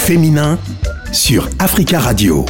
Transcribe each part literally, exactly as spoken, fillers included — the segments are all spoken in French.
féminin sur Africa Radio.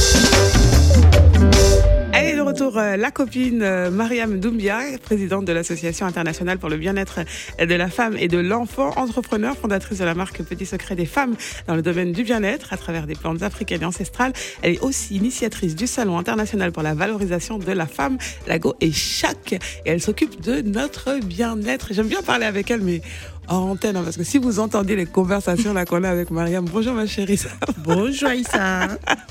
Allez, de retour, euh, la copine euh, Mariam Doumbia, présidente de l'Association internationale pour le bien-être de la femme et de l'enfant, entrepreneur, fondatrice de la marque Petit Secret des femmes dans le domaine du bien-être à travers des plantes africaines et ancestrales. Elle est aussi initiatrice du Salon international pour la valorisation de la femme, Lago et Chac. Et elle s'occupe de notre bien-être. J'aime bien parler avec elle, mais en antenne, hein, parce que si vous entendez les conversations là qu'on a avec Mariam, bonjour ma chérie. Ça va? Bonjour Aïssa.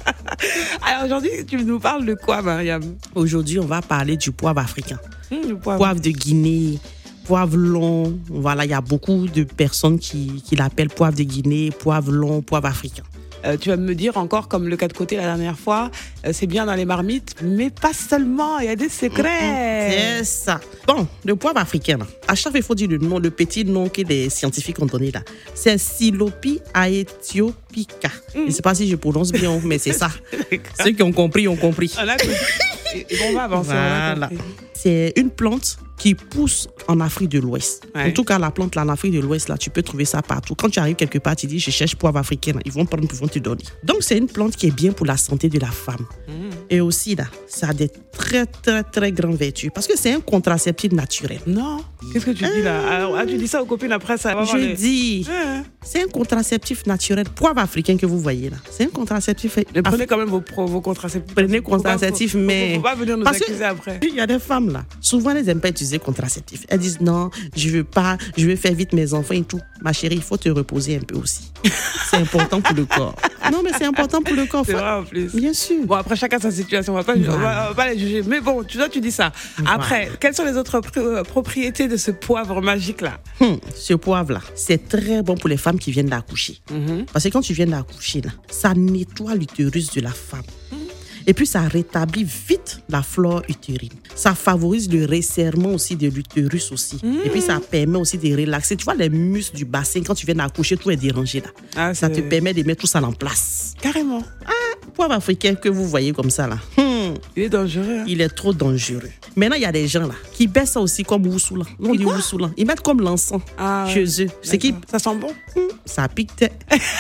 Alors aujourd'hui, tu nous parles de quoi, Mariam? Aujourd'hui, on va parler du poivre africain. Mmh, le poivre. Poivre de Guinée, poivre long. Voilà, il y a beaucoup de personnes qui, qui l'appellent poivre de Guinée, poivre long, poivre africain. Euh, tu vas me dire encore, comme le cas de côté la dernière fois, euh, c'est bien dans les marmites, mais pas seulement, il y a des secrets. C'est ça. Bon, le poivre africain, là, à chaque fois, il faut dire le nom, le petit nom que les scientifiques ont donné là. C'est Psyllopi aethiopica. Mm. Je ne sais pas si je prononce bien, mais c'est ça. Ceux qui ont compris, ont compris. On a compris. Et on va avancer. Voilà. C'est une plante qui pousse en Afrique de l'Ouest. Ouais. En tout cas, la plante là, en Afrique de l'Ouest, là, tu peux trouver ça partout. Quand tu arrives quelque part, tu dis, je cherche poivre africain. Là. Ils vont prendre, ils vont te donner. Donc, c'est une plante qui est bien pour la santé de la femme. Mmh. Et aussi, là, ça a des très, très, très grandes vertus. Parce que c'est un contraceptif naturel. Non. Qu'est-ce que tu dis là? Alors, ah, tu dis ça aux copines après ça va Je les... dis, ouais. C'est un contraceptif naturel. Poivre africain que vous voyez là. C'est un contraceptif. Mais prenez quand même vos, pro, vos contraceptifs. Prenez contraceptifs, mais. Il ne faut pas venir nous parce accuser après. Il y a des femmes là. Souvent, elles n'aiment pas utiliser contraceptif. Elles disent non, je veux pas, je veux faire vite mes enfants et tout. Ma chérie, il faut te reposer un peu aussi. C'est important pour le corps. Non, mais c'est important pour le corps. C'est vrai en plus. Bien sûr. Bon, après, chacun sa situation. On va pas, voilà. on va, on va pas les juger. Mais bon, tu vois, tu dis ça. Après, voilà. Quelles sont les autres pr- propriétés de ce poivre magique là? hum, Ce poivre là, c'est très bon pour les femmes qui viennent d'accoucher. Mm-hmm. Parce que quand tu viens d'accoucher là, ça nettoie l'utérus de la femme. Mm. Et puis, ça rétablit vite la flore utérine. Ça favorise le resserrement aussi de l'utérus aussi. Mmh. Et puis, ça permet aussi de relaxer. Tu vois, les muscles du bassin, quand tu viens d'accoucher, tout est dérangé là. Ah, ça te permet de mettre tout ça en place. Carrément. Ah, poivre africain que vous voyez comme ça là. Hum. Il est dangereux. Hein? Il est trop dangereux. Maintenant, il y a des gens là qui baissent ça aussi comme Woussoulan. On dit Woussoulan. Ils mettent comme l'encens ah, chez eux. C'est qui... Ça sent bon. Hum, ça pique tête.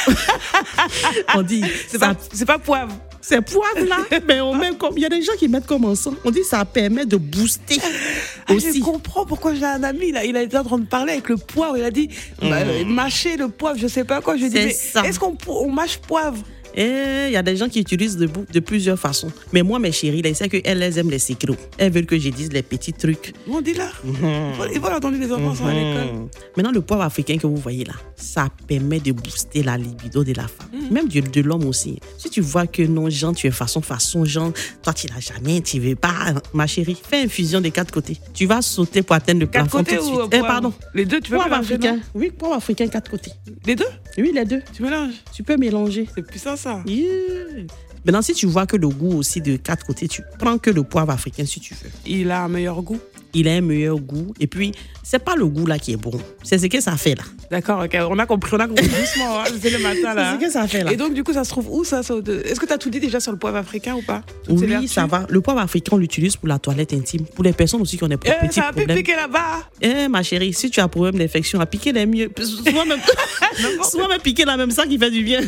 On dit... C'est, ça... pas, c'est pas poivre. C'est poivre là, mais on met comme il y a des gens qui mettent comme encens. On dit ça permet de booster ah, aussi. Je comprends pourquoi j'ai un ami là, il a été en train de parler avec le poivre, il a dit mmh. bah, mâcher le poivre, je sais pas quoi. Je lui ai dit mais est-ce qu'on on mâche poivre? Et il y a des gens qui utilisent de, de plusieurs façons. Mais moi, mes chéries, là, c'est qu'elles elles aiment les secrets. Elles veulent que je dise les petits trucs. On dit là. Mm-hmm. Ils vont entendre les enfants mm-hmm. sont à l'école. Maintenant, le poivre africain que vous voyez là, ça permet de booster la libido de la femme. Mm-hmm. Même de, de l'homme aussi. Si tu vois que non, Jean, tu es façon, façon, Jean, toi, tu l'as jamais, tu veux pas, ma chérie, fais une fusion des quatre côtés. Tu vas sauter pour atteindre le plafond tout de suite. Eh, pardon. Les deux, tu peux poivre mélanger, africain. Non? Oui, poivre africain, quatre côtés. Les deux? Oui, les deux. Tu mélanges? Tu peux mélanger. C'est puissant ça. Yeah. Maintenant, si tu vois que le goût aussi de quatre côtés, tu prends que le poivre africain si tu veux. Il a un meilleur goût? Il a un meilleur goût. Et puis, c'est pas le goût là qui est bon. C'est ce que ça fait là. D'accord, ok. On a compris, on a compris doucement. Hein. C'est le matin là. C'est ce que ça fait là. Et donc, du coup, ça se trouve où ça? Est-ce que tu as tout dit déjà sur le poivre africain ou pas? Toutes oui, ça va. Le poivre africain, on l'utilise pour la toilette intime. Pour les personnes aussi qui ont des eh, petits ça problèmes. Ça a pu piquer là-bas. Eh, ma chérie, si tu as un problème d'infection, à piquer les mieux. Souvent même, souvent même piquer la même ça qui fait du bien.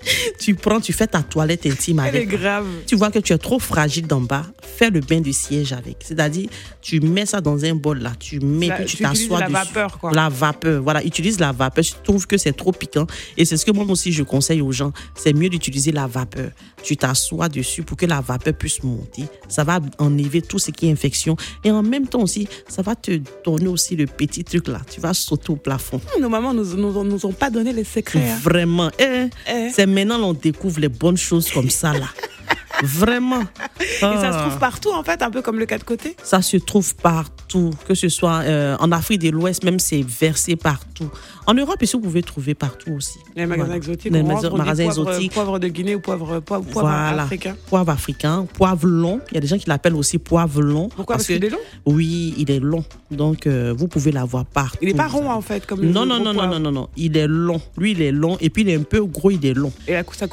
Tu prends, tu fais ta toilette intime avec. Elle est grave. Tu vois que tu es trop fragile d'en bas, fais le bain de siège avec. C'est-à-dire, tu mets ça dans un bol là, tu mets, la, puis tu, tu t'assois la dessus. Vapeur, quoi. La vapeur, voilà. Utilise la vapeur. Si tu trouves que c'est trop piquant, et c'est ce que moi aussi je conseille aux gens, c'est mieux d'utiliser la vapeur. Tu t'assois dessus pour que la vapeur puisse monter. Ça va enlever tout ce qui est infection. Et en même temps aussi, ça va te donner aussi le petit truc là. Tu vas sauter au plafond. Nos mamans nous, nous, nous ont pas donné les secrets. Hein. Vraiment. Eh, eh. C'est maintenant qu'on découvre les bonnes choses comme ça là. Vraiment. Et ah. ça se trouve partout, en fait, un peu comme le quatre côtés? Ça se trouve partout, que ce soit euh, en Afrique de l'Ouest, même c'est versé partout. En Europe, ici, vous pouvez trouver partout aussi. Les magasins voilà. exotiques. Les magasins poivre, exotiques. Poivre de Guinée ou poivre, poivre, poivre voilà. africain. Poivre africain, poivre long. Il y a des gens qui l'appellent aussi poivre long. Pourquoi? Parce, parce qu'il est long? Oui, il est long. Donc, euh, vous pouvez l'avoir partout. Il n'est pas rond, en fait, comme le Non, non, non, non, non, non, non. Il est long. Lui, il est long. Et puis, il est un peu gros, il est long. Et la, sa couleur?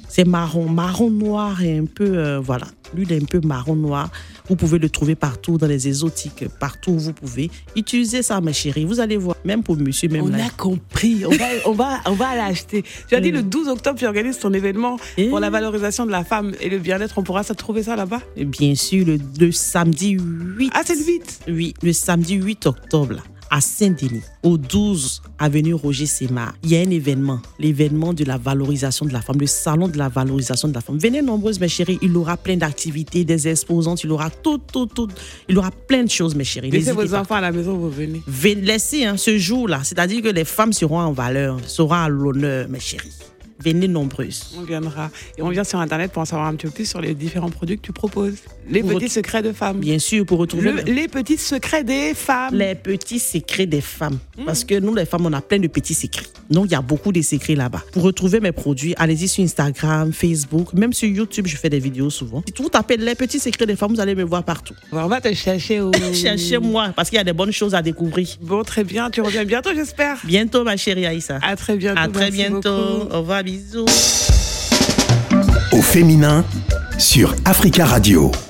C'est marron, marron noir et un peu, euh, voilà, l'huile est un peu marron noir. Vous pouvez le trouver partout dans les exotiques, partout où vous pouvez. Utilisez ça, ma chérie. Vous allez voir, même pour monsieur, même on là. On a compris. On va, on va, on va l'acheter. Tu as dit le douze octobre, tu organises ton événement et pour la valorisation de la femme et le bien-être. On pourra se trouver ça là-bas? Bien sûr, le, le samedi huit. Ah, c'est le huit? Oui, le samedi huit octobre, là, à Saint-Denis, au douze avenue Roger Sémar. Il y a un événement, l'événement de la valorisation de la femme, le salon de la valorisation de la femme. Venez nombreuses, mes chéris. Il aura plein d'activités, des exposantes, il aura tout, tout, tout. Il aura plein de choses, mes chéris. Laissez vos pas. enfants à la maison, vous venez. Venez, laissez hein, ce jour-là, c'est-à-dire que les femmes seront en valeur, seront à l'honneur, mes chéris. Venez nombreuses. On viendra. Et on vient sur Internet pour en savoir un petit peu plus sur les différents produits que tu proposes. Les pour petits ret- secrets de femmes. Bien sûr, pour retrouver... Le, les petits secrets des femmes. Les petits secrets des femmes. Mmh. Parce que nous, les femmes, on a plein de petits secrets. Donc, il y a beaucoup de secrets là-bas. Pour retrouver mes produits, allez-y sur Instagram, Facebook, même sur YouTube, je fais des vidéos souvent. Si vous tapez les petits secrets des femmes, vous allez me voir partout. On va te chercher. Au... Cherchez-moi, parce qu'il y a des bonnes choses à découvrir. Bon, très bien. Tu reviens bientôt, j'espère. Bientôt, ma chérie Aïssa. À très bientôt. À très Merci bientôt. beaucoup. Au revoir, bisous. Au féminin sur Africa Radio.